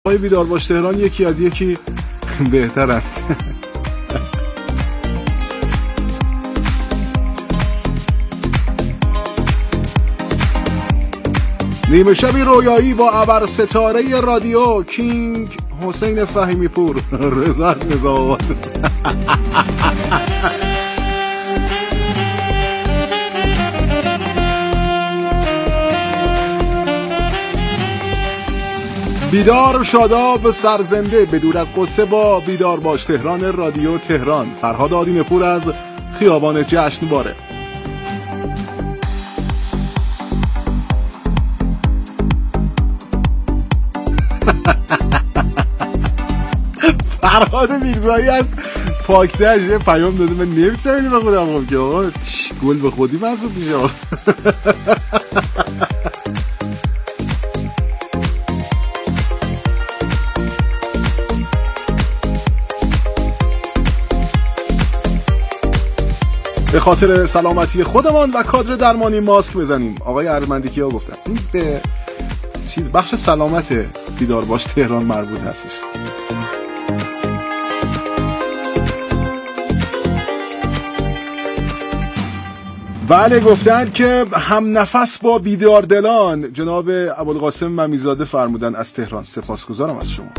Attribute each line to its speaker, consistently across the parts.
Speaker 1: آقای بیدار باش تهران یکی از یکی بهترند. نیمه شبی رویایی با ابر ستاره رادیو کینگ حسین فهیمی پور رضا نزاوات. بیدار شاداب سرزنده به دور از قصه با بیدار باش تهران رادیو تهران. فرهاد آدیم پور از خیابان جشنواره. فرهاد میرزایی از پاکتش یه پیام داده من نمی‌تونم به خودم که آقا گل به خودی محسوب میشه. به خاطر سلامتی خودمان و کادر درمانی ماسک بزنیم. آقای ارمندیکیا گفتن این به بخش سلامت بیدار باش تهران مربوط هستش. بله گفتن که هم نفس با بیدار دلان جناب ابوالقاسم ممیزاده فرمودن از تهران. سپاسگزارم از شما.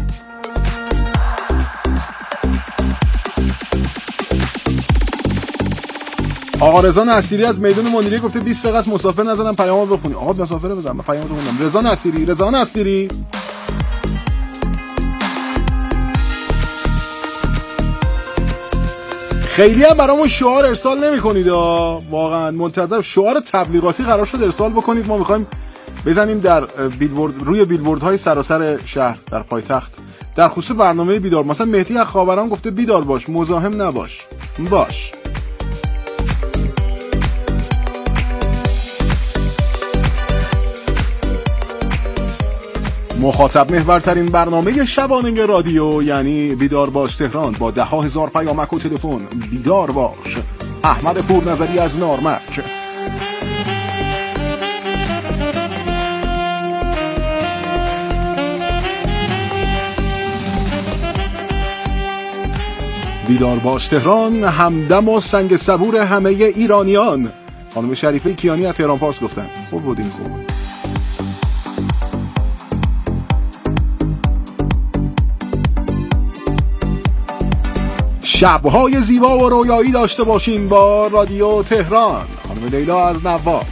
Speaker 1: آقا رضا نصیری از میدان منیریه گفته 20 دقیقه است مسافر نزنم پیامو بخونی. آقا مسافر بزن من پیامو بخونم. رضا نصیری خیلی هم برامون شعار ارسال نمی‌کنید واقعا منتظر شعار تبلیغاتی قرار شد ارسال بکنید. ما می‌خوایم بزنیم در بیلبورد روی بیلبوردهای سراسر شهر در پایتخت در خصوص برنامه بیدار. مثلا مهدی از خاوران گفته بیدار باش مزاحم نباش باش. مخاطب محورترین برنامه شبانه رادیو یعنی بیدار باش تهران با 10,000 پیامک و تلفن. بیدار باش. احمد پور نظری از نارمک. بیدار باش تهران همدم و سنگ صبور همه ایرانیان. خانم شریفه کیانی از تهران پارس گفتن خوب بودین خوب. شب‌های زیبا و رویایی داشته باشین با رادیو تهران. خانم لیلا از نواب.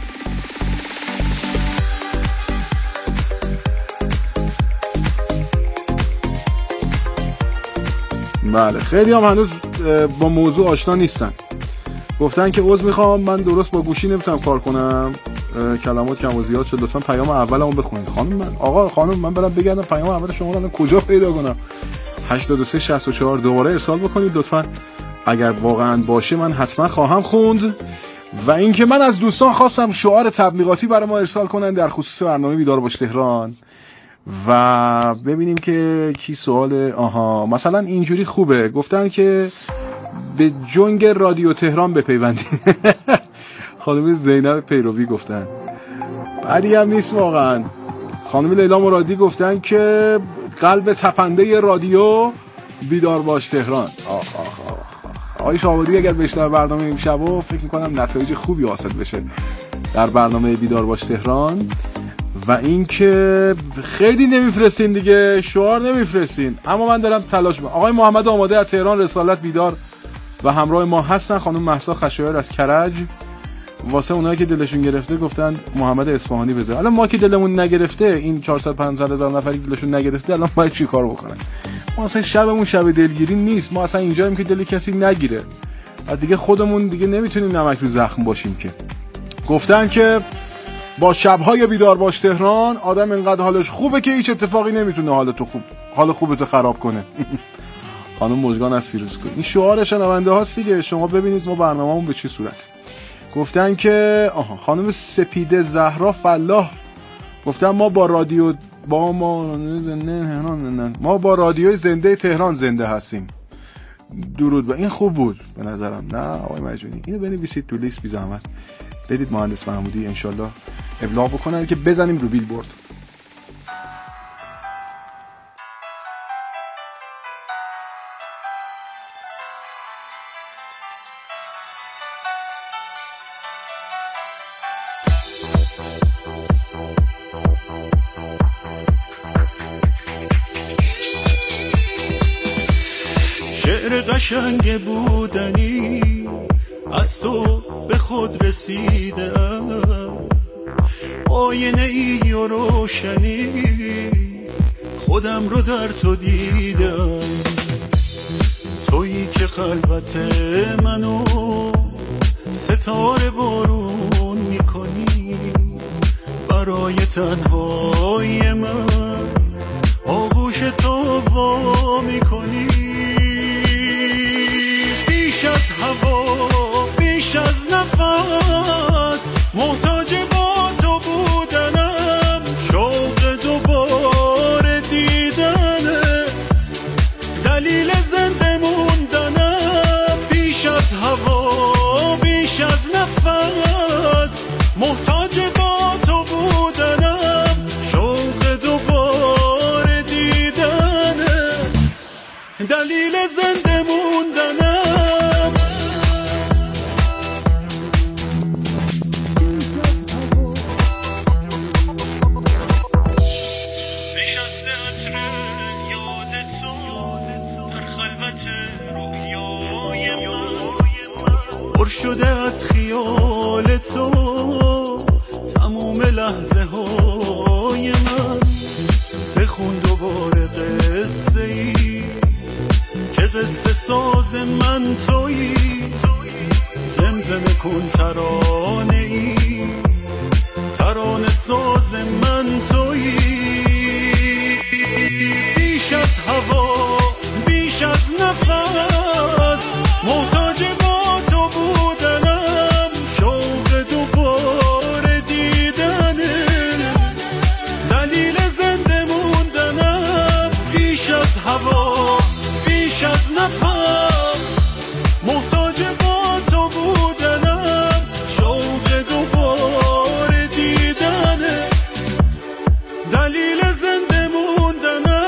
Speaker 1: بله خیلی هم هنوز با موضوع آشنا نیستن. گفتن که عذر میخوام من درست با گوشی نمیتونم کار کنم کلمات کم و زیاد شد لطفا پیام اولمو بخونید. خانم من برام بگردم پیام اول شما رو کجا پیدا کنم. 8364 دوباره ارسال بکنید لطفا. اگر واقعا باشه من حتما خواهم خوند. و اینکه من از دوستان خواستم شعار تبلیغاتی برای ما ارسال کنن در خصوص برنامه بیدار باش تهران. و ببینیم که کی سوال مثلا اینجوری خوبه. گفتن که به جنگ رادیو تهران بپیوندین. خانم زینب پیروی گفتن بعدی هم نیست واقعا. خانم لیلا مرادی گفتن که قلب تپنده رادیو بیدار باش تهران. آقای شاهوردی اگر بشنوه برنامه امشبو فکر میکنم نتایج خوبی حاصل بشه در برنامه بیدار باش تهران. و اینکه خیلی نمیفرستین دیگه شعار نمیفرستین اما من دارم تلاش میکنم. آقای محمد آماده از تهران رسالت بیدار و همراه ما هستن. خانم مهسا خشایار از کرج واسه اونایی که دلشون گرفته گفتن محمد اصفهانی بذار. الان ما که دلمون نگرفته این 400-500 هزار نفری که دلشون نگرفته الان باید چی کار بکنن؟ ما اصلا شبمون شب دلگیری نیست. ما اصلا اینجاییم که دل کسی نگیره و دیگه خودمون دیگه نمیتونیم نمک رو زخم باشیم که. گفتن که با شب‌های بیدار باش تهران آدم اینقدر حالش خوبه که هیچ اتفاقی نمیتونه حال خوبتو خراب کنه. خانم مژگان از فیروزکوه. این شعار شنونده هاست دیگه. شما ببینید ما برنامه‌مون به چه صورته. گفتن که خانم سپیده زهرا فلاح گفتن ما با رادیوی زنده تهران زنده هستیم. درود به این خوب بود به نظرم. نه آقای مجونی اینو بنویسید تو لیست بی زحمت بدید مهندس محمودی انشالله ابلاغ بکنن که بزنیم رو بیلبورد.
Speaker 2: شعر قشنگ بودنی از تو به خود رسیدم، آینه ای و روشنی خودم رو در تو دیدم. تویی که خلوت منو ستاره بارون میکنی، برای تنهای من آغوش تو وا میکنی. بیش از هوا بیش از نفس محتاج با تو بودنم، شوق دوباره دیدنت دلیل زنده موندنم. بیش از هوا بیش از نفس محتاج با تو بودنم، شوق دوباره دیدنت دلیل زنده موندنم. پر شده از خیال تو تموم لحظه های من، بخون دوباره قصه ای که قصه ساز من تویی، زمزمه کن ترانه ای ترانه ساز من تویی. بیش از هوا بیش از نفس محتاج با تو بودنم، شوق دوباره دیدنه دلیل زنده موندنم. بیش از هوا بیش از نفس محتاج با تو بودنم، شوق دوباره دیدنه دلیل زنده موندنم.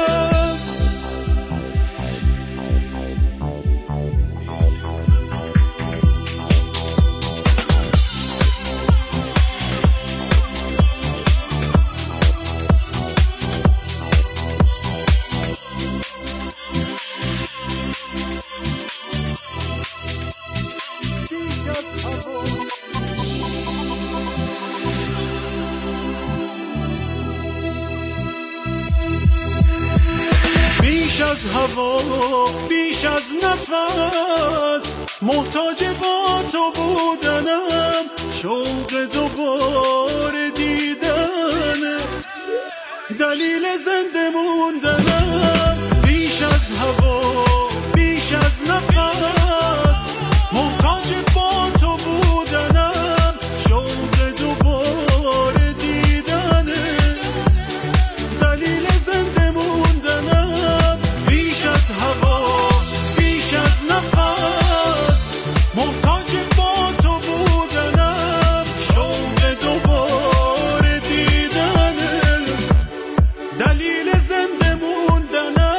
Speaker 2: بیش از هوا بیش از نفس محتاج با تو بودنم، شوق دوباره دیدنت دلیل زنده موندنم. بیش از هوا بیش از نفس محتاج با تو بودنم، شوق دوباره دیدنت دلیل زنده موندنم. بیش از هوا بیش از نفس محتاج با تو بودنم، شوق دوباره دیدنت دلیل زنده موندنم.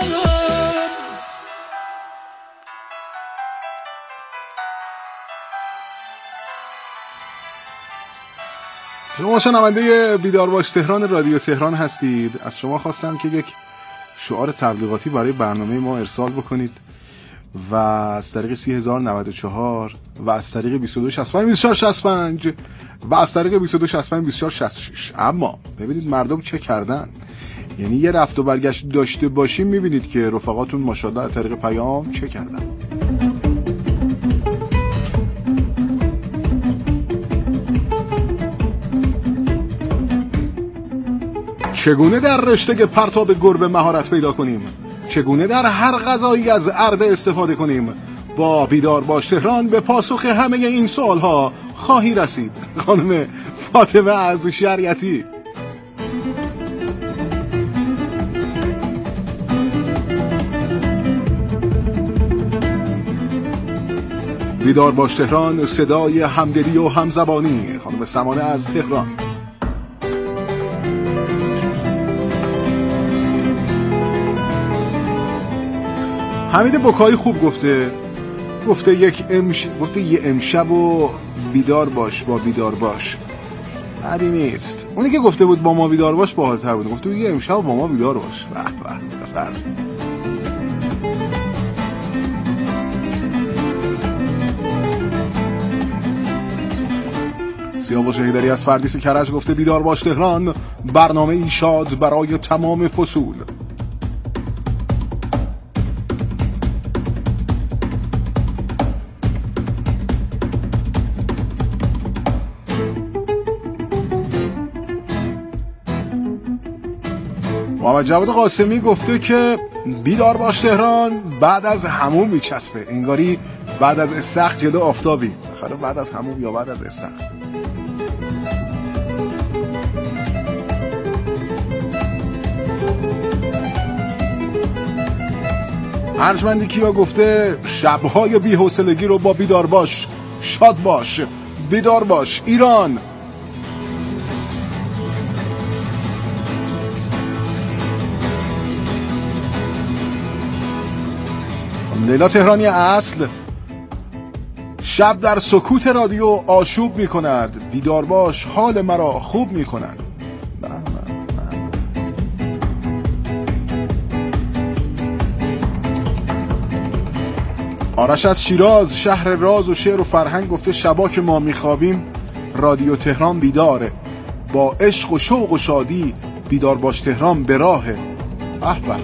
Speaker 1: شما شنونده بیدار باش تهران رادیو تهران هستید. از شما خواستم که یک شعار تبلیغاتی برای برنامه ما ارسال بکنید و از طریق 30,094 و از طریق 2265 و از طریق 2265 اما ببینید مردم چه کردن. یعنی یه رفت و برگشت داشته باشیم میبینید که رفقاتون ماشاءالله از طریق پیام چه کردن. چگونه در رشته پرتاب گربه مهارت پیدا کنیم؟ چگونه در هر غذایی از ارده استفاده کنیم؟ با بیدار باش تهران به پاسخ همه این سوالها خواهی رسید. خانم فاطمه از شریعتی. بیدار باش تهران، صدای همدلی و همزبانی. خانم سمانه از تهران. حمید بکایی خوب گفته یه امشب و بیدار باش با بیدار باش. بعدی نیست. اونی که گفته بود با ما بیدار باش باحال‌تر بود. گفته یه امشب با ما بیدار باش. به به. سیاوش حیدری از فردیس کرج گفته بیدار باش تهران، برنامه ای شاد برای تمام فصول. محمد جواد قاسمی گفته که بیدار باش تهران بعد از حموم میچسبه، انگاری بعد از استخر جلو آفتابی. آخه بعد از حموم یا بعد از استخر؟ ارجمندی کیا گفته شبهای بی‌حوصلگی رو با بیدار باش شاد باش، بیدار باش ایران. لیلا تهرانی اصل شب در سکوت رادیو آشوب می کند، بیدار باش حال مرا خوب می کند. آرش از شیراز شهر راز و شعر و فرهنگ گفته شبا که ما می خوابیم رادیو تهران بیداره، با عشق و شوق و شادی بیدار باش تهران به راهه. احبه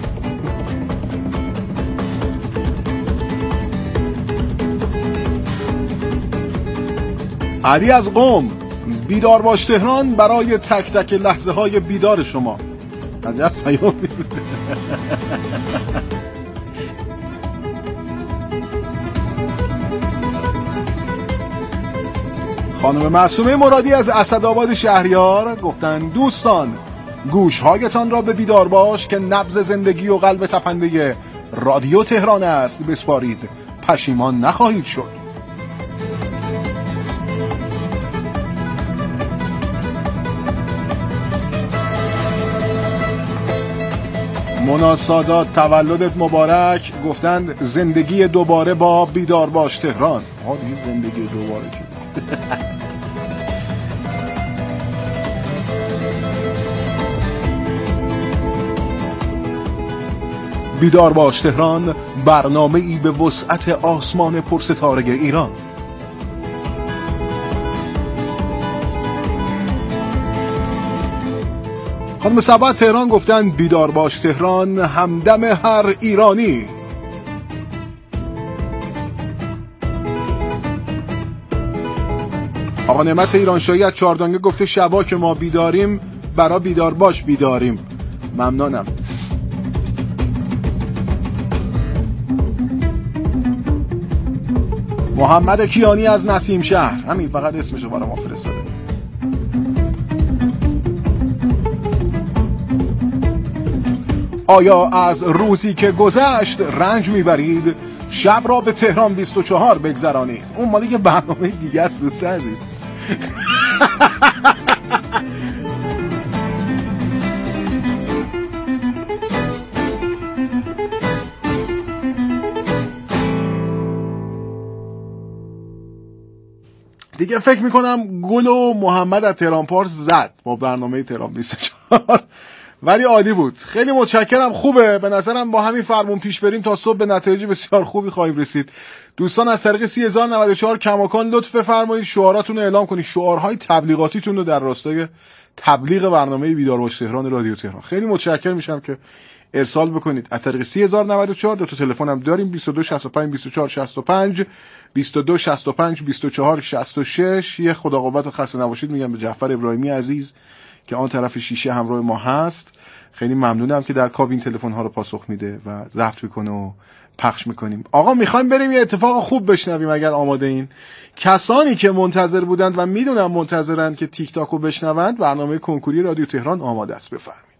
Speaker 1: علی از قم بیدار باش تهران برای تک تک لحظه های بیدار شما. عجب پیامی. خانم معصومه مرادی از اسدآباد شهریار گفتن دوستان گوشهایتان را به بیدار باش که نبض زندگی و قلب تپنده رادیو تهران است بسپارید، پشیمان نخواهید شد. مناسادات تولدت مبارک گفتند زندگی دوباره با بیدار باش تهران. دیگه زندگی دوباره که بیدار باش تهران برنامه ای به وسعت آسمان پرستاره ایران. خانم صبا تهران گفتن بیدار باش تهران همدم هر ایرانی. آقا نعمت ایرانشاهی از چاردانگه گفته شبا که ما بیداریم برا بیدار باش بیداریم. ممنونم. محمد کیانی از نسیم شهر همین فقط اسمشو برای ما فرستاده. آیا از روزی که گذشت رنج میبرید شب را به تهران 24 بگذرانید؟ اون مالی که برنامه دیگه است دوست عزیز. دیگه فکر میکنم گل و محمد از تهران پارس زد با برنامه تهران 24. ولی عالی بود، خیلی متشکرم. خوبه به نظرم با همین فرمون پیش بریم تا صبح به نتایج بسیار خوبی خواهیم رسید. دوستان از طریق 3094 کماکان لطف بفرمایید شعاراتون رو اعلام کنید، شعارهای تبلیغاتیتون رو در راستای تبلیغ برنامه بیدار باش تهران رادیو تهران. خیلی متشکر میشم که ارسال بکنید. از طریق 3094 دو تا تلفنم داریم 2265 2465 2265 2466. یه خدا قوت و خسته نباشید میگم به جعفر ابراهیمی عزیز که آن طرف شیشه همراه ما هست. خیلی ممنونم که در کابین تلفن ها رو پاسخ میده و ضبط میکنه و پخش میکنیم. آقا میخوایم بریم یه اتفاق خوب بشنویم اگر آماده این. کسانی که منتظر بودند و میدونم منتظرند که تیک تاک رو بشنوند، برنامه کنکوری رادیو تهران آماده است. بفرمایید.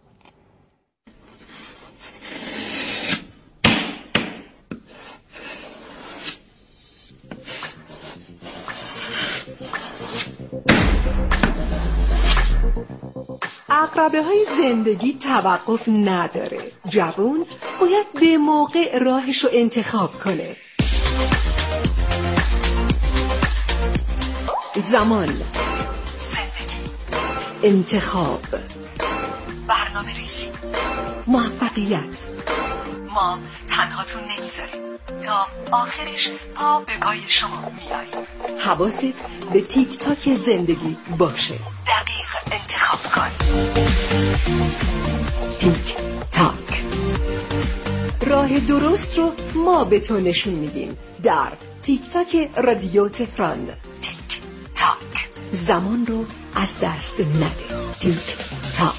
Speaker 3: عقربه‌های زندگی توقف نداره. جوون باید به موقع راهشو انتخاب کنه. زمان، زندگی، انتخاب، برنامه ریزی، موفقیت، ما تنهاتون نمیذاریم، تا آخرش پا به پای شما میاییم. حواست به تیک تاک زندگی باشه، دقیق انتخاب کن. تیک تاک، راه درست رو ما به تو نشون میدیم در تیک تاک رادیو تهران. تیک تاک، زمان رو از دست نده. تیک تاک.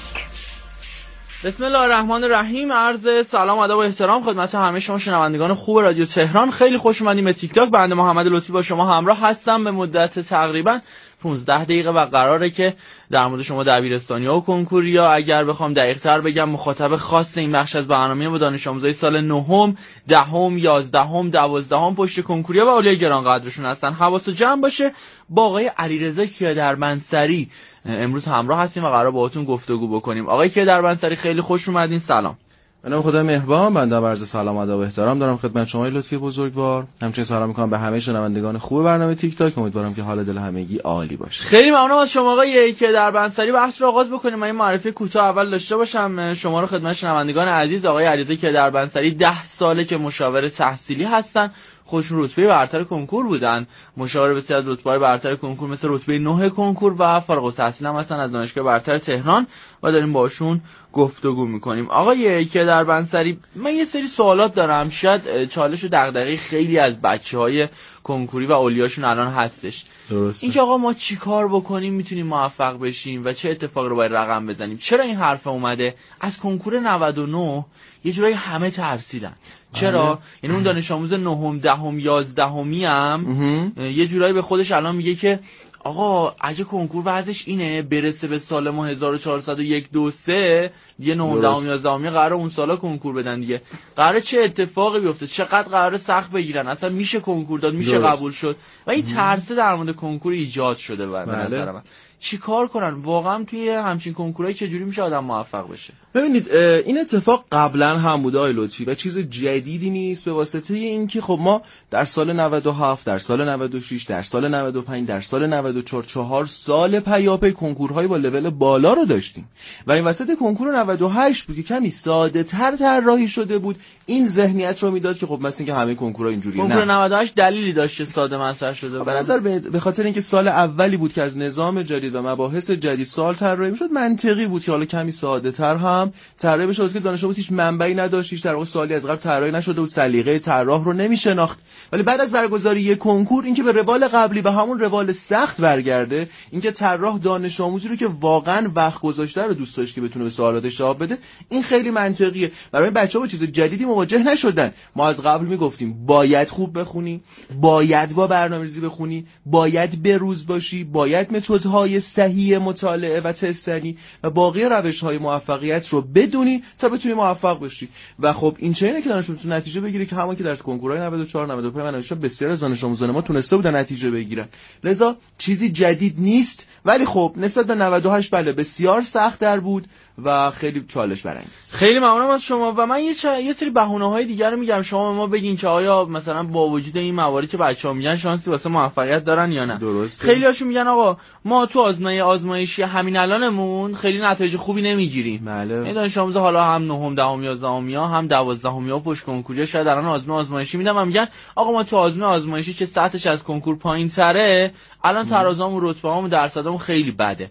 Speaker 4: بسم الله الرحمن الرحیم. عرض سلام و ادب و احترام خدمت همه شما شنوندگان خوب رادیو تهران. خیلی خوش اومدین به تیک تاک. بنده محمد لطفی با شما همراه هستم به مدت تقریبا 15 دقیقه و قراره که در مورد شما دبیرستانی‌ها و کنکوریا، اگر بخوام دقیق‌تر بگم مخاطب خاص این بخش از برنامه با دانش آموزای سال 9م، 10م، 11م، 12م پشت کنکوریا و اولیای گرانقدرشون هستن. حواس جمع باشه. با آقای علیرضا کیادربنصری امروز همراه هستیم و قراره باهاتون گفتگو بکنیم. آقای کیادربنصری خیلی خوش اومدین. سلام.
Speaker 5: به نام خدای مهربان. بنده عرض سلام و ادب و احترام دارم خدمت شما لطفی بزرگوار. همچنین سلام می‌کنم به همه شنوندگان خوب برنامه تیک تاک. امیدوارم که حال دل همگی عالی باشه.
Speaker 4: خیلی ممنونم از شما آقای کیادربنصری. بحث رو آغاز بکنیم. من معرفی کوتاه اول داشته باشم شما رو خدمت شنوندگان عزیز. آقای علیرضا کیادربنصری 10 ساله که مشاور تحصیلی هستن. خودشون رتبه برتر کنکور بودن، مشاور بسیار از رتبه‌های برتر کنکور مثل رتبه 9 کنکور و فارغ التحصیل هم هستن از دانشگاه برتر تهران و داریم باشون گفتگو میکنیم. آقای کیادربنصری، من یه سری سوالات دارم، شاید چالش و دغدغه خیلی از بچه‌های کنکوری و اولیاشون الان هستش.
Speaker 5: درسته.
Speaker 4: اینکه آقا ما چی کار بکنیم میتونیم موفق بشیم و چه اتفاقی رو باید رقم بزنیم؟ چرا این حرف اومده؟ از کنکور 99 یه جورایی همه ترسیدن. چرا؟ یعنی اون دانش آموز 9م، 10م، 11می هم یه جورایی به خودش الان میگه که آقا اگه کنکور وضعش اینه برسه به سال ما 1401 2 3 دیگه 9م، 10م، 11می قراره اون سالا کنکور بدن دیگه. قراره چه اتفاقی بیفته؟ چقدر قراره سخت بگیرن؟ اصلا میشه کنکور داد؟ میشه قبول شد؟ و این ترس در مورد کنکور ایجاد شده به نظر من. چی کار کنن واقعا توی همچین کنکورایی؟ چجوری میشه آدم موفق بشه؟
Speaker 5: ببینید این اتفاق قبلا هم بوده آقای لطفی و چیز جدیدی نیست، به واسطه اینکه خب ما در سال 97، در سال 96، در سال 95، در سال 94 4 سال پیاپی کنکورهای با لول بالا رو داشتیم و این وسط کنکور 98 بود که کمی ساده تر طراحی شده بود. این ذهنیت رو میداد که خب مثلا اینکه همه کنکورها اینجوریه.
Speaker 4: کنکور 98 دلیلی داشت که ساده مطرح شده بود.
Speaker 5: به نظر به خاطر اینکه سال اولی بود که از نظام جدید و مباحث جدید سوال طراحی میشد، منطقی بود که حالا کمی ساده تر هم طراحی بشه، واسه که دانش آموز هیچ منبعی نداشت، هیچ در واقع سوالی از قبل طراحی نشده و سلیقه طراح رو نمیشناخت. ولی بعد از برگزاری یک کنکور اینکه به روال قبلی به همون روال سخت برگرده، اینکه طراح دانش آموزی رو که واقعا وقت گذاشته رو دوست داشت که بتونه به سوالاتش جواب بده، این خیلی منطقیه. برای بچه‌ها با چیز جدیدی مواجه نشدن. ما از قبل میگفتیم باید خوب بخونی، باید با برنامه‌ریزی بخونی، باید به روز باشی، باید متدهای صحیح مطالعه و تستنی و باقی روش‌های موفقیت رو بدونی تا بتونی موفق بشی. و خب این چه که دانش آموز نتیجه بگیره که همون که در کنکورهای 94 95 من نوشتم بسیار از دانش آموزان ما تونسته بودن نتیجه بگیرن. لذا چیزی جدید نیست، ولی خب نسبت به 98 بله بسیار سخت در بود و خیلی چالش برانگیز.
Speaker 4: خیلی ممنونم از شما و من یه سری بهونه‌های دیگه رو میگم، شما به ما بگین که آیا مثلا با وجود این مواردی که بچه‌ها میگن شانسی واسه موفقیت دارن یا نه.
Speaker 5: درسته.
Speaker 4: خیلی هاشون میگن آقا ما تو آزمایشی همین الانمون خیلی نتایج خوبی نمیگیریم.
Speaker 5: بله.
Speaker 4: این دانش آموز حالا هم 9م، 10م، 11می هم 12می پشت کنکور شاید الان آزمایشی میدم و میگن آقا ما تو آزمایشی که سطحش از کنکور پایین‌تره الان ترازامون رتبه‌هامون درصدامون خیلی بده.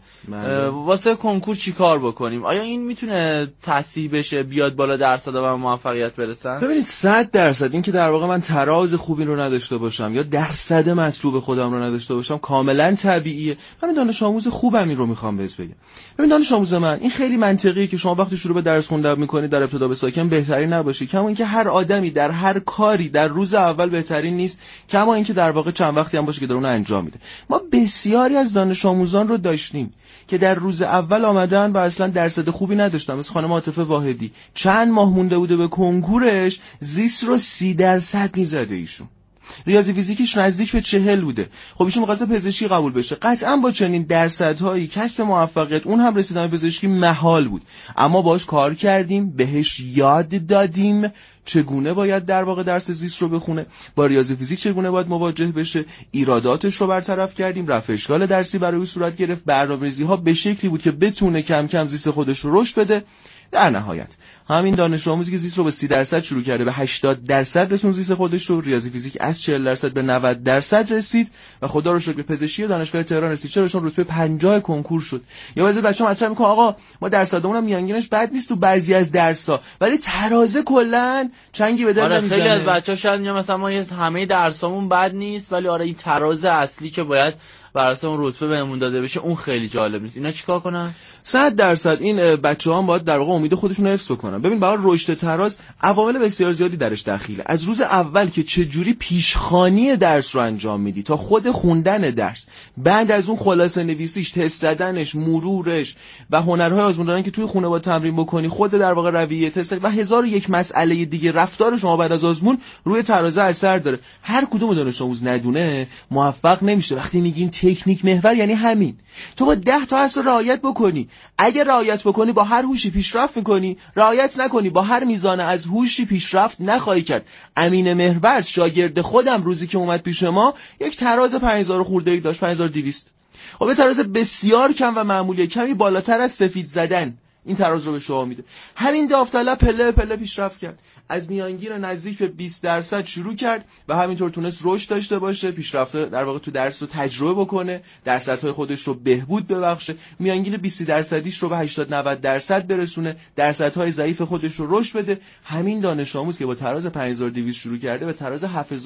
Speaker 4: واسه کنکور چیکار بکنیم؟ آیا این میتونه تصحیح بشه بیاد بالا درصدا و موفقیت برسن؟
Speaker 5: ببینید 100% این که در واقع من تراز خوبی رو نداشته باشم یا درصد مطلوب خودم رو نداشته باشم کاملا طبیعیه. من دانش آموز خوبم این رو میخوام بهت بگم. ببین دانش آموز من این خیلی منطقیه که شما وقتی شروع به درس خوندن میکنید در ابتدا به ساکن بهترین نباشی، کما اینکه هر آدمی در هر کاری در روز اول بهترین نیست، کما اینکه در واقع چند وقتی هم باشه که در اون انجام میده. ما بسیاری از دانش آموزان رو داشتیم که در روز اول آمدن و اصلا درصد خوبی نداشتن، مثل خانم عاطفه واحدی چند ماه مونده بوده به کنکورش زیست رو 30% میزده ایشون. ریاضی فیزیکیش نزدیک به 40 بوده. خب ایشون می‌خواسته پزشکی قبول بشه. قطعاً با چنین درصدهایی کسب موفقیت اون هم رسیدن به پزشکی محال بود. اما باهاش کار کردیم، بهش یاد دادیم چگونه باید در واقع درس زیست رو بخونه، با ریاضی فیزیک چگونه باید مواجه بشه، ایراداتش رو برطرف کردیم، رفع اشکال درسی برای او صورت گرفت، برنامه‌ریزی‌ها به شکلی بود که بتونه کم کم زیست خودش رو رشد بده. در نهایت همین دانش آموزی که زیست رو به 30% شروع کرده به 80% رسون زیست خودش رو، ریاضی فیزیک از 40% به 90% رسید و خدا رو شکر به پزشکی دانشگاه تهران رسید. چرا؟ چون رتبه 50 کنکور شد. یا بعضی بچه‌ها مطرح میگن آقا ما درصدمون هم میانگینش بد نیست تو بعضی از درس‌ها، ولی ترازه کلاً چنگی به دل نمیزنه.
Speaker 4: خیلی از بچه‌ها شاید میگن مثلا ما همه درسامون بد نیست، ولی آره این تراز اصلی که باید بر اساس اون رتبه بهمون داده بشه اون خیلی جالب نیست. اینا چیکار کنن؟
Speaker 5: 100% این بچه‌ها هم باید در واقع امید خودشون رو حفظ بکنن. ببین برای رشد تراز عوامل بسیار زیادی درش دخیله. از روز اول که چه جوری پیشخوانی درس رو انجام میدی تا خود خوندن درس، بعد از اون خلاصه نویسیش، تست زدنش، مرورش و هنرهای آزمون که توی خونه با تمرین بکنی، خود در واقع رویه تست و 1001 مسئله دیگه، رفتار شما بعد از آزمون روی ترازه اثر داره. هر کدوم دانش آموز ندونه موفق نمیشه. وقتی میگین تکنیک محور یعنی همین. تو با 10 تا اصل رعایت بکنی. اگه رعایت بکنی با هر هوشی پیشرفت میکنی، رعایت نکنی با هر میزان از هوشی پیشرفت نخواهی کرد. امین مهرورز شاگرد خودم روزی که اومد پیش ما یک تراز 5000 خورده‌ای داشت، 5200. خب یه تراز بسیار کم و معمولی، کمی بالاتر از سفید زدن این تراز رو به شما میده. همین داوطلب پله پله پیشرفت کرد، از میانگین نزدیک به 20% شروع کرد و همینطور تونست رشد داشته باشه، پیشرفت در واقع تو درس رو تجربه بکنه، درصدهای خودش رو بهبود ببخشه، میانگین 20%ایش رو به 80-90% برسونه، درصدهای ضعیف خودش رو رشد بده. همین دانش آموز که با تراز 5200 شروع کرده به تراز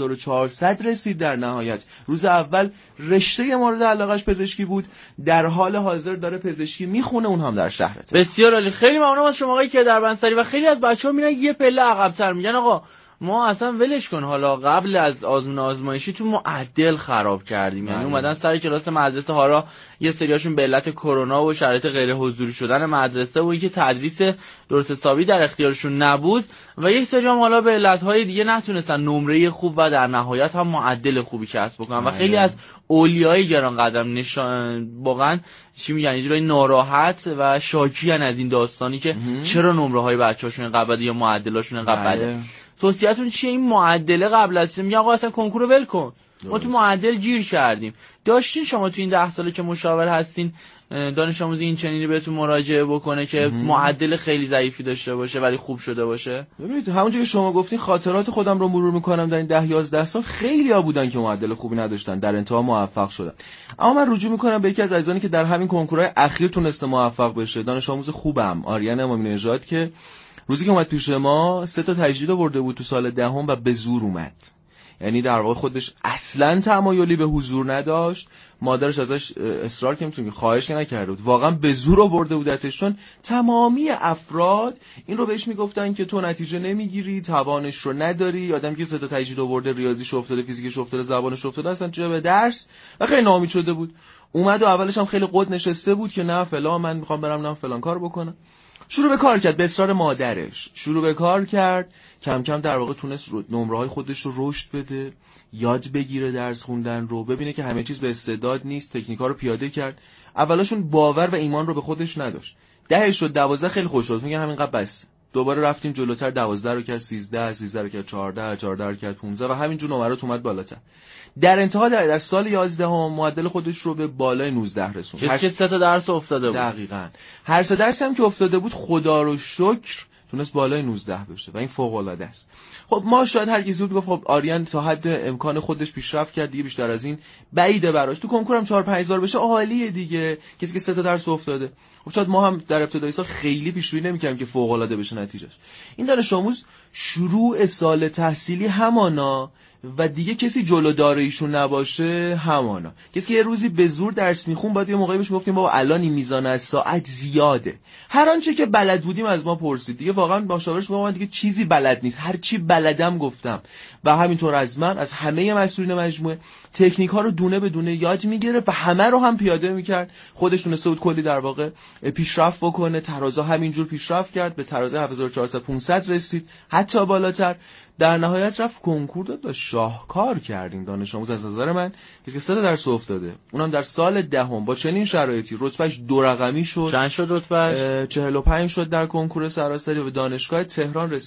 Speaker 5: 7400 رسید. در نهایت روز اول رشته مورد علاقش پزشکی بود، در حال حاضر داره پزشکی میخونه، اون هم در شهرت.
Speaker 4: بسیار عالی. خیلی ممنونم از شما آقای کدربنصری. و خیلی از بچه‌ها میرن یه پله عقب‌تر، میگن آقا ما اصلا ولش کن، حالا قبل از آزمایشی تو معدل خراب کردیم. یعنی اومدن سر کلاس مدرسه ها، یه سریاشون به علت کرونا و شرایط غیر حضوری شدن مدرسه و اینکه تدریس درست حسابی در اختیارشون نبود و یک سری هم حالا به علت‌های دیگه نتونستن نمره خوب و در نهایت هم معدل خوبی کسب بکنن و خیلی از اولیای گران قدم نشان واقعا چی میگن یه جورایی ناراحت و شاکیان از این داستانی که چرا نمره‌های بچه‌هاشون اینقدر یا معدلاشون اینقدر بده. توصیه‌تون چیه این معدله قبل از میگن آقا اصلا کنکور رو ول کن، ما تو معدل گیر کردیم؟ داشتین شما تو این 10 ساله که مشاور هستین دانش آموز این چنینی بهتون مراجعه بکنه که معدل خیلی ضعیفی داشته باشه ولی خوب شده باشه؟
Speaker 5: ببینید همونجوری که شما گفتین خاطرات خودم رو مرور میکنم در این 10-11 سال خیلی‌ها بودن که معدل خوبی نداشتن، در انتها موفق شدن. اما من رجوع میکنم به یکی از عزیزانی که در همین کنکورهای اخیر تونسته موفق بشه، دانش آموز خوبم آریان امامی نژاد که روزی که اومد پیش ما 3 تا تجدید آورده بود تو سال دهم و به زور اومد. یعنی در واقع خودش اصلاً تمایلی به حضور نداشت، مادرش ازش اصرار که میتونی خواهش نکرده بود، واقعا به زور آورده بودتش، چون تمامی افراد این رو بهش میگفتن که تو نتیجه نمیگیری، توانش رو نداری. آدمی که 3 تا تجدید آورده، ریاضیش افتاده، فیزیکش افتاده، زبانش افتاده، اصلا چه به درس و خیلی ناامید شده بود. اومد و اولش هم خیلی قد نشسته بود که نه فلان من میخوام برم فلان کار بکنم. شروع به کار کرد، به اصرار مادرش شروع به کار کرد، کم کم در واقع تونست نمره‌های خودش رو رشد بده، یاد بگیره درس خوندن رو، ببینه که همه چیز به استعداد نیست، تکنیک‌ها رو پیاده کرد. اولاشون باور و ایمان رو به خودش نداشت. 10 شد 12 خیلی خوش شد، میگم همینقدر بس. دوباره رفتیم جلوتر، 12 رو کرد 13، 13 رو کرد 14، 14 رو کرد 15 و همینجور نمرات اومد بالاتر. در انتها در سال 11 معدل خودش رو به بالای 19 رسوند.
Speaker 4: که 3 تا درس افتاده بود.
Speaker 5: دقیقاً. هر 3 درس هم که افتاده بود خدا رو شکر تونست بالای 19 بشه و این فوق العاده است. خب ما شاید هر کسی بود گفت خب آریان تا حد امکان خودش پیشرفت کرد، دیگه بیشتر از این بعیده براش. تو کنکورم 4-5 هزار بشه عالیه دیگه، کسی که 3 تا درس افتاده. خب شاید ما هم در ابتدای سال خیلی پیش‌بینی نمی‌کردیم که فوق العاده بشه نتیجهش. این دانش آموز شروع سال تحصیلی همانا و دیگه کسی جلودار ایشون نباشه همانا. کسی که یه روزی به زور درس میخون باید یه موقعی بهش گفتیم بابا الان این میزان از ساعت زیاده، هر آنچه که بلد بودیم از ما پرسید دیگه. واقعا مشاورش گفتم دیگه چیزی بلد نیست، هر چی بلدم گفتم و همینطور از من، از همه مسئولین مجموعه تکنیک ها رو دونه به دونه یاد میگیره و همه رو هم پیاده میکرد. خودش تونسته بود کلی در واقع پیشرفت بکنه، ترازا همینجور پیشرفت کرد، به ترازه 7400 رسید، حتی بالاتر. در نهایت رفت کنکور داد و شاهکار کردیم. دانش آموز از نظر من کسی که 3 تا درس افتاده، اونم در سال دهم با چنین شرایطی، رتبهش 2 رقمی شد.
Speaker 4: چند شد رتبهش؟
Speaker 5: 45 شد در کنکور سراسری و به دانشگاه تهران رسید.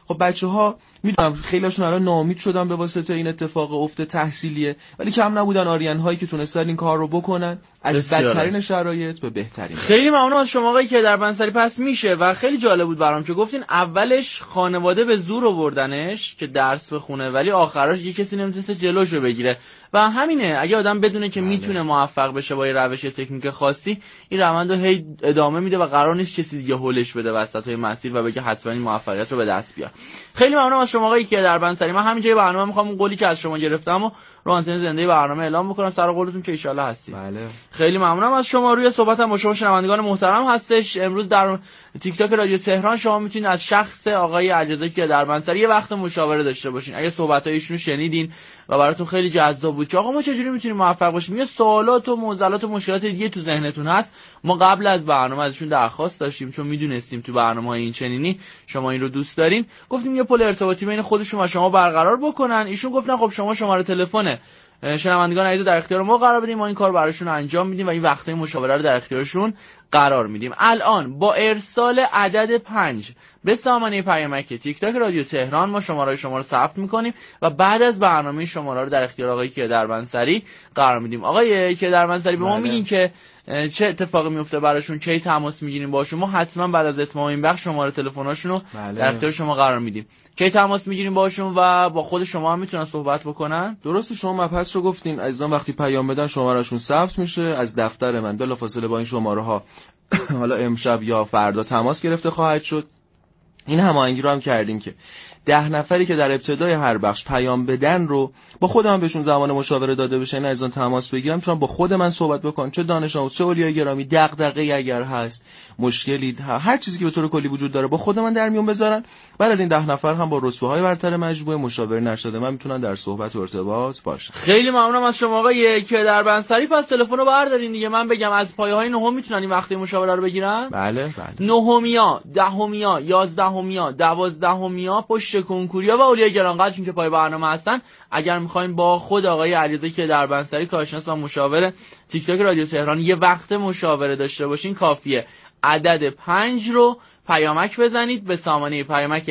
Speaker 5: خب بچه‌ها میدونم خیلیشون الان ناامید شدن به واسطه این اتفاق افت تحصیلیه، ولی کم نبودن آریان هایی که تونستن این کار رو بکنن از بدترین شرایط به بهترین.
Speaker 4: خیلی ممنونم از شما آقای که در بنسری. پس میشه و خیلی جالب بود برام که گفتین اولش خانواده به زور آوردنش که درس بخونه ولی آخرش یه کسی نمیتونست جلوشو بگیره و همینه. اگه آدم بدونه که میتونه موفق بشه با یه روش تکنیک خاصی، این روندو هی ادامه میده و قرار نیست کسی دیگه هولش بده وسطای مسیر و بگه حتما این موفقیت رو به دست بیار. خیلی ممنونم از شما آقای که در بنسری. من همینجای برنامه میخوام اون قولی که از شما گرفتم و رو آنتن زنده برنامه اعلام بکنم، سر قولتون که ان شاءالله هستی.
Speaker 5: بله.
Speaker 4: خیلی ممنونم از شما. روی صحبتم با شما شنوندگان محترم هستش. امروز در تیک تاک رادیو تهران شما میتونید از شخص آقای علیرضا کیهدربنسری یه وقت مشاوره داشته باشین. اگه صحبت‌های ایشونو شنیدین و براتون خیلی جذاب بود که آقا ما چجوری میتونیم موفق باشیم، یا سوالات و معضلات و مشکلات دیگه تو ذهنتون هست، ما قبل از برنامه ازشون درخواست داشتیم چون میدونستیم تو برنامه‌های این چنینی شما این رو دوست دارین. گفتیم یه پل ارتباطی بین خودشون و شما برقرار بکنن. ایشون گفتن خب شما شماره تلفن شنوندگان عزیز در اختیار ما قرار بدیم، ما این کار براشون انجام میدیم و این وقتای مشاوره رو در اختیارشون قرار میدیم. الان با ارسال عدد 5 به سامانه پیامک تیک تاک رادیو تهران ما شماره شما رو ثبت میکنیم و بعد از برنامه شماره رو در اختیار آقای کیهدربنسری قرار میدیم. آقای کیهدربنسری به ما میگین که چه اتفاقی میفته براشون، کی تماس میگیریم باشون؟ ما حتما بعد از اتمام این بخش شماره تلفن‌هاشون رو در اختیار شما قرار میدیم. کی تماس میگیریم باشون و با خود شما هم میتونن صحبت بکنن؟
Speaker 5: درسته، شما مبحث رو گفتین. عزیزان وقتی پیام بدن شمارهشون ثبت میشه، از دفتر من بلافاصله با این شماره ها حالا امشب یا فردا تماس گرفته خواهد شد. این هماهنگی رو هم کردیم که 10 نفری که در ابتدای هر بخش پیام بدن رو با خودم بهشون زمان مشاوره داده بشه، این عزیزان تماس بگیرم، چون با خود من صحبت بکنن، چه دانش آموز چه اولیای گرامی، دغدغه‌ای اگر هست، مشکلی، هر چیزی که به طور کلی وجود داره با خود من در میون بذارن. بعد از این 10 نفر هم با رتبه‌های برتر مجموعه مشاوره نشده من میتونن در صحبت و ارتباط باشن.
Speaker 4: خیلی ممنونم از شما آقای کیهدربنسری. پس تلفن رو بردارین دیگه. من بگم از پایه‌های نهم میتونن این وقته مشاوره رو بگیرن؟
Speaker 5: بله.
Speaker 4: نهمیا، دهمیا، 11میا، 12میا پشت کنکوریا و اولیای گرانقدرشون که پای برنامه هستن. اگر میخواین با خود آقای علیرضا کیهدربنسری کارشناس و مشاور تیک تاک رادیو تهران یه وقت مشاوره داشته باشین، کافیه عدد 5 رو پیامک بزنید به سامانه پیامک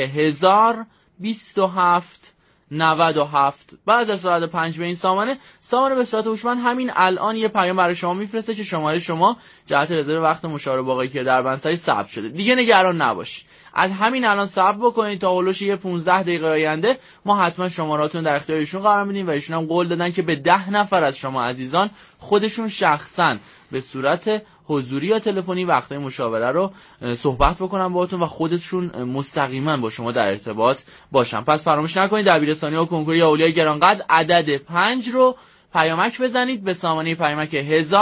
Speaker 4: 1027 97. بعد از عدد 5 به این سامانه به صورت هوشمند همین الان یه پیام برای شما میفرسته که شماره شما جهت رزرو وقت مشاوره با آقای کیهدربنسری ثبت شده. دیگه نگران نباشید، از همین الان ثبت بکنید تا هولوش یه 15 دقیقه آینده ما حتما شمارهاتون در اختیار ایشون قرار میدیم و ایشون هم قول دادن که به 10 نفر از شما عزیزان خودشون شخصا به صورت حضوری یا تلفنی وقتای مشاوره رو صحبت بکنن باهاتون و خودشون مستقیما با شما در ارتباط باشن. پس فراموش نکنید دبیرستانی و کنکوری اولیای گرانقدر عدد 5 رو پیامک بزنید به سامانه پیامک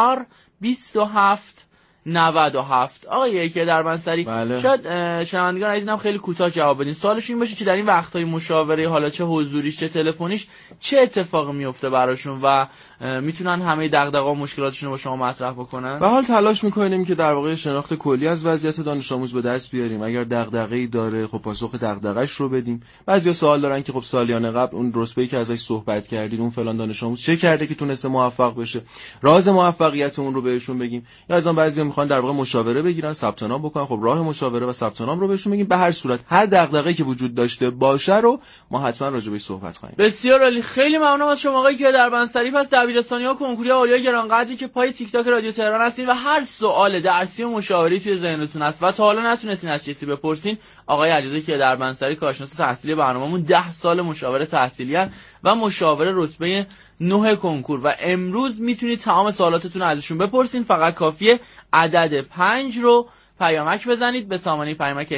Speaker 4: 1027 97. آقای کیهدربنسری
Speaker 5: بله.
Speaker 4: شاید شنوندگان عزیزم خیلی کوتاه جواب بدین. سوالش این باشه که در این وقت‌های مشاوره حالا چه حضوریش چه تلفنیش چه اتفاقی میفته براشون و میتونن همه دغدغه‌ها و مشکلاتشون رو با شما مطرح بکنن؟
Speaker 5: به حال تلاش میکنیم که در واقع شناخت کلی از وضعیت دانش آموز به دست بیاریم. اگر دغدغه‌ای داره خب پاسخ دغدغه‌اش رو بدیم. بعضیا سوال دارن که خب سالیان قبل اون رتبه‌ای که ازش صحبت کردید اون فلان دانش آموز چه کرده که تونسته موفق بشه، راز موفقیت اون رو بهشون بگیم. یا از اون بعضیا میخوان در واقع مشاوره بگیرن، ثبت نام بکنن، خب راه مشاوره و ثبت نام رو بهشون بگیم. به هر صورت هر دغدغه‌ای که وجود داشته باشه رو ما حتما راجع بهش صحبت خواهیم.
Speaker 4: بسیار عالی. خیلی ممنونم از شما آقای کیهدربنسری. پس دبیرستانی‌ها کنکوری اولیای گرانقدری که پای تیک تاک رادیو تهران هستین و هر سوال درسی و مشاوری توی ذهنتون هست و تا حالا نتونستین از کسی بپرسین، آقای علیرضا کیهدربنسری کارشناس تحصیلی برنامه‌مون 10 سال مشاوره تحصیلی و مشاور رتبه 9 کنکور و امروز میتونید تمام سوالاتتون رو ازشون بپرسین. فقط کافیه عدد 5 رو پیامک بزنید به سامانه پیامک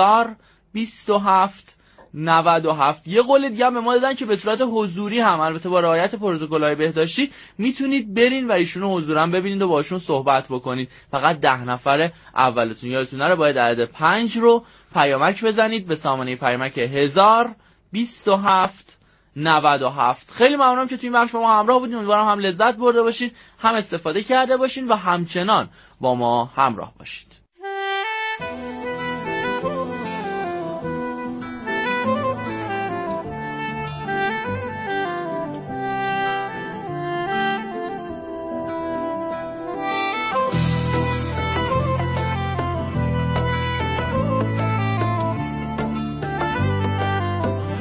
Speaker 4: 1027 97. یه قول دیگه هم به ما دادن که به صورت حضوری هم البته با رعایت پروتکل‌های بهداشتی میتونید برین و ایشونو حضوراً ببینید و باشون صحبت بکنید. فقط 10 نفر اولتون یادتون نره باید عدد 5 رو پیامک بزنید به سامانه پیامک 1027 97. خیلی ممنونم که توی این بخش با ما همراه بودین. امیدوارم هم لذت برده باشین، هم استفاده کرده باشین و همچنان با ما همراه باشید.